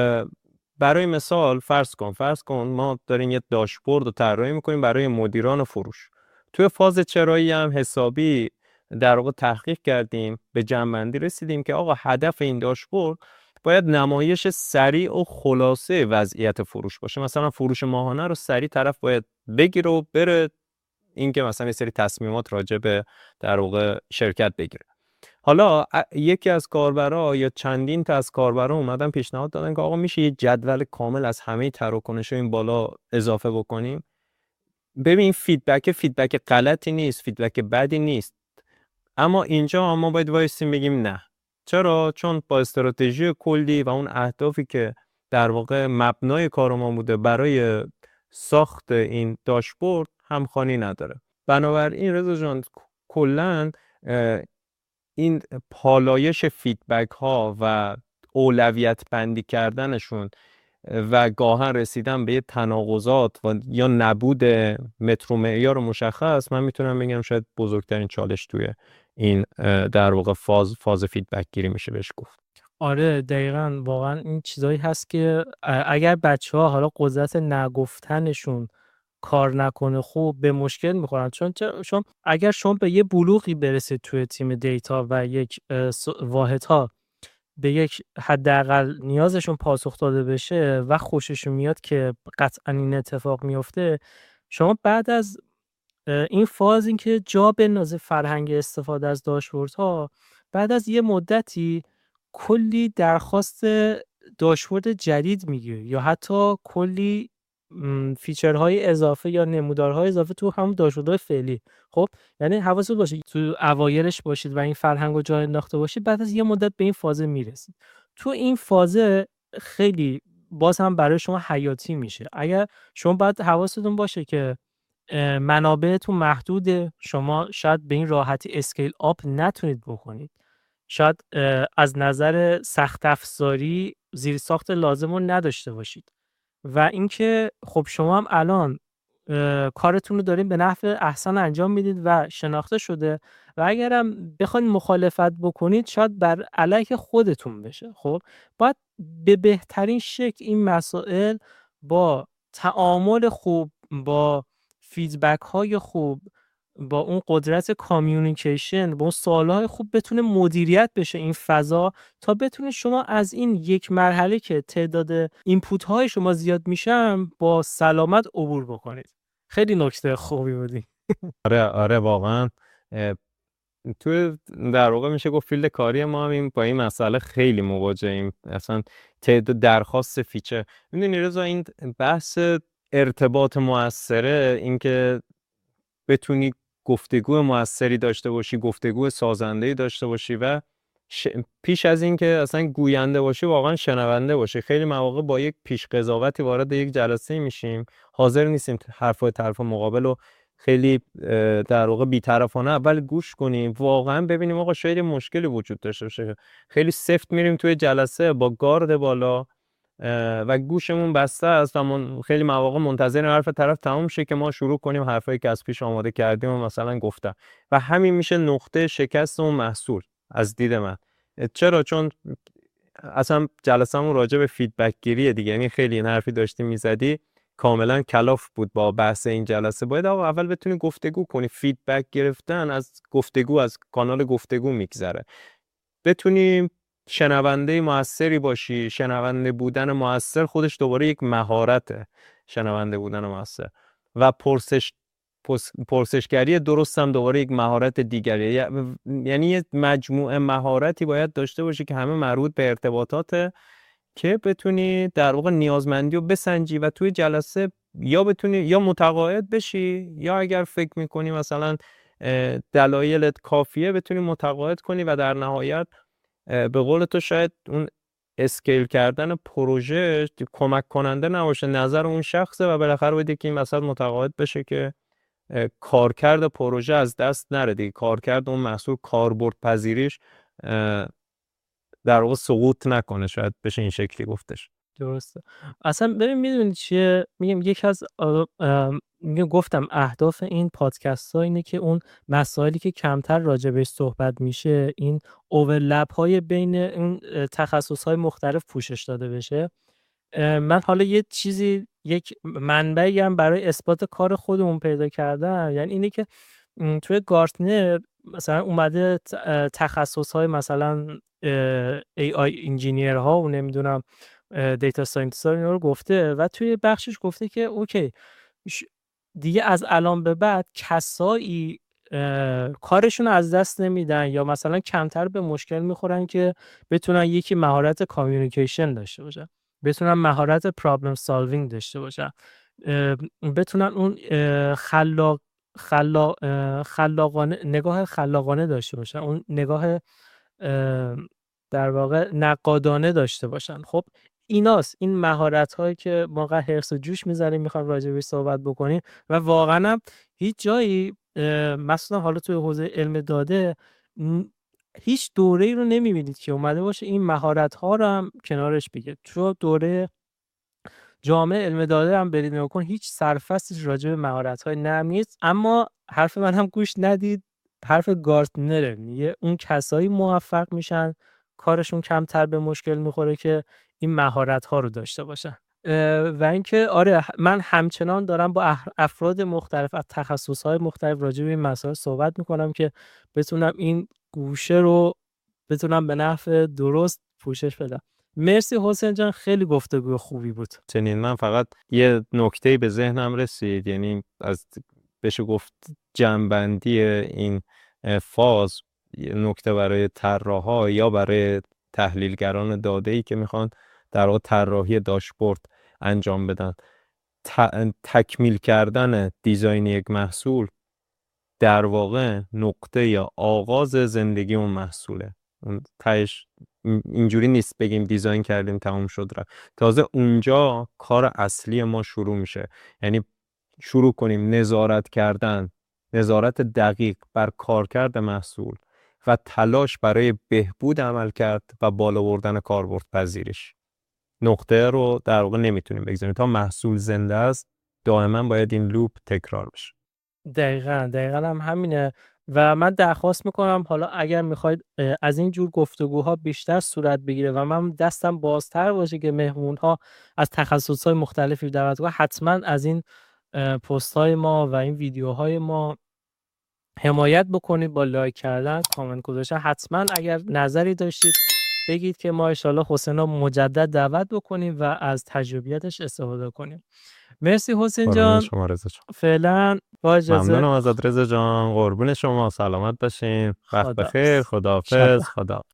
برای مثال فرض کن ما داریم یه داشبورد رو طراحی میکنیم برای مدیران فروش. توی فاز چرایی هم حسابی در واقع تحقیق کردیم، به جمع‌بندی رسیدیم که آقا هدف این داشبورد باید نمایش سریع و خلاصه وضعیت فروش باشه. مثلا فروش ماهانه رو سریع طرف باید بگیره و بره، این که مثلا یه سری تصمیمات راجع به در واقع شرکت بگیره. حالا یکی از کاربرا یا چندین تا از کاربرا اومدن پیشنهاد دادن که آقا میشه یه جدول کامل از همه تراکنش‌ها این بالا اضافه بکنیم. ببین فیدبک غلطی نیست، فیدبک بدی نیست، اما اینجا ما باید وایسیم بگیم نه. چرا؟ چون با استراتژی کلی و اون اهدافی که در واقع مبنای کار ما بوده برای ساخت این داشبورد همخوانی نداره. بنابراین رضا جان کلاً این پالایش فیدبک ها و اولویت بندی کردنشون و گاهن رسیدن به یه تناقضات و یا نبود متر و معیار مشخص، من میتونم بگم شاید بزرگترین چالش توی این در واقع فاز فیدبک گیری میشه بهش گفت. آره دقیقاً، واقعا این چیزایی هست که اگر بچه‌ها حالا قدرت نگفتنشون کار نکنه خوب به مشکل میخورن. چون اگر شما به یه بلوغی برسید توی تیم دیتا و یک واحدها به یک حداقل نیازشون پاسخ داده بشه و خوششون میاد که قطعا این اتفاق میفته، شما بعد از این فاز، این که جا بندازه فرهنگ استفاده از داشبوردها، بعد از یه مدتی کلی درخواست داشبورد جدید میگیره یا حتی کلی فیچرهای اضافه یا نمودارهای اضافه تو همون داشبوردهای فعلی. خب یعنی حواست باشه تو اوایلش باشید و این فرهنگو جا انداخته باشید، بعد از یه مدت به این فاز میرسید. تو این فاز خیلی باز هم برای شما حیاتی میشه. اگر شما باید حواستون باشه که منابعتون محدوده، شما شاید به این راحتی اسکیل آپ نتونید بکنید، شاید از نظر سخت افزاری زیرساخت لازم رو نداشته باشید و اینکه خب شما هم الان کارتون رو دارین به نحو احسن انجام میدید و شناخته شده و اگرم بخواید مخالفت بکنید شاید بر علیه خودتون بشه. خب باید به بهترین شکل این مسائل با تعامل خوب، با فیدبک های خوب، با اون قدرت کامیونیکیشن، با اون سوالهای خوب بتونه مدیریت بشه این فضا، تا بتونه شما از این یک مرحله که تعداد اینپوت های شما زیاد میشن با سلامت عبور بکنید. خیلی نکته خوبی بودی. آره واقعا. تو در واقع میشه گفت فیلد کاری ما هم با این مسئله خیلی مواجهیم. اصلا تعداد درخواست فیچر، میدونی رضا، این بحث ارتباط موثره، اینکه بتونی گفتگو موثری داشته باشی، گفتگو سازنده‌ای داشته باشی و پیش از این که اصلا گوینده باشی واقعا شنونده باشی. خیلی مواقع با یک پیش قضاوتی وارد یک جلسه میشیم، حاضر نیستیم حرفای طرف مقابل رو خیلی در واقع بی‌طرفانه اول گوش کنیم، واقعا ببینیم آقا شاید مشکلی وجود داشته باشه. خیلی سفت میریم توی جلسه با گارد بالا و گوشمون بسته است و خیلی مواقع منتظر حرف طرف تمام شه که ما شروع کنیم حرفایی که از پیش آماده کردیم و مثلا گفتم، و همین میشه نقطه شکست اون محصول از دید من. چرا؟ چون اصلا جلسه‌مون راجع به فیدبک گیریه دیگه، یعنی خیلی این حرفی داشتی میزدی کاملا کلاف بود با بحث این جلسه. باید اول بتونی گفتگو کنی. فیدبک گرفتن از گفتگو، از کانال گفتگو میگذره. بتونیم شنونده موثری باشی. شنونده بودن موثر خودش دوباره یک مهارته، شنونده بودن موثر. و پرسشگری درست هم دوباره یک مهارت دیگره. یعنی یه مجموعه مهارتی باید داشته باشی که همه مربوط به ارتباطاته، که بتونی در واقع نیازمندی رو بسنجی و توی جلسه یا بتونی یا متقاعد بشی، یا اگر فکر میکنی مثلا دلایلت کافیه بتونی متقاعد کنی و در نهایت به قول تو شاید اون اسکیل کردن پروژه کمک کننده نباشه، نظر اون شخصه و بالاخره باید که این مثلا متقاعد بشه که کارکرد پروژه از دست نره دیگه، کارکرد اون محصول، کاربرد پذیریش در واقع سقوط نکنه، شاید بشه این شکلی گفتش. درسته. اصلا ببین میدونی چیه میگم، یکی از گفتم اهداف این پادکست ها اینه که اون مسائلی که کمتر راجع بهش صحبت میشه، این اوورلپ های بین این تخصص های مختلف پوشش داده بشه. من حالا یک منبعی هم برای اثبات کار خودمون پیدا کردم، یعنی اینه که توی گارتنر مثلا اومده تخصص های مثلا AI انجینیر ها و نمیدونم دیتا ساینتیست ها اینا رو گفته و توی بخشش گفته که اوکی دیگه از الان به بعد کسایی کارشون از دست نمیدن یا مثلا کمتر به مشکل میخورن که بتونن یکی مهارت کامیونیکیشن داشته باشن، بتونن مهارت پرابلم سالوینگ داشته باشن، بتونن اون خلاقانه نگاه خلاقانه داشته باشن، اون نگاه در واقع نقادانه داشته باشن. خب ایناست این مهارت هایی که ما حرص و جوش میذاریم میخوام راجع بهش صحبت بکنیم و واقعا هم هیچ جایی مثلا حالا توی حوزه علم داده هیچ دوره‌ای رو نمیبینید که اومده باشه این مهارت ها رو هم کنارش بگه. تو دوره جامعه علم داده هم برید نگاه کن، هیچ سرفصلی راجع به مهارت های نرم نیست. اما حرف من هم گوش ندید، حرف گارتنره، میگه اون کسایی موفق میشن کارشون کمتر به مشکل میخوره که این مهارت ها رو داشته باشن. و اینکه آره من همچنان دارم با افراد مختلف از تخصص های مختلف راجع به این مسائل صحبت میکنم که بتونم این گوشه رو بتونم به نحو درست پوشش بدم. مرسی حسین جان، خیلی گفتگو خوبی بود. چنین. من فقط یه نکته به ذهنم رسید، یعنی از بشه گفت جنبندی این فاز، یه نکته برای طراحا یا برای تحلیلگران داده‌ای که میخوان در واقع طراحی داشبورد انجام بدن. تکمیل کردن دیزاین یک محصول در واقع نقطه یا آغاز زندگی اون محصوله. اون تهش اینجوری نیست بگیم دیزاین کردیم تموم شد رفت. تازه اونجا کار اصلی ما شروع میشه. یعنی شروع کنیم نظارت دقیق بر کارکرد محصول و تلاش برای بهبود عملکرد و بالا بردن کاربرد پذیرش. نقطه رو در واقع نمیتونیم بگذاریم. تا محصول زنده است دائما باید این لوپ تکرار بشه. دقیقاً هم همینه. و من درخواست میکنم حالا اگر میخواید از این جور گفتگوها بیشتر صورت بگیره و من دستم بازتر باشه که مهمونها از تخصصهای مختلفی دعوت کنم، حتما از این پست های ما و این ویدیوهای ما حمایت بکنید با لایک کردن، کامنت گذاشتن. حتما اگر نظری داشتید بگید که ما ان شاءالله حسین مجدد دعوت بکنیم و از تجربیاتش استفاده کنیم. مرسی حسین جان. شما رضا جان. فعلا با اجازه. ممنونم ازت رضا جان. قربون شما. سلامت باشین. وقت بخیر. خداحافظ. خدا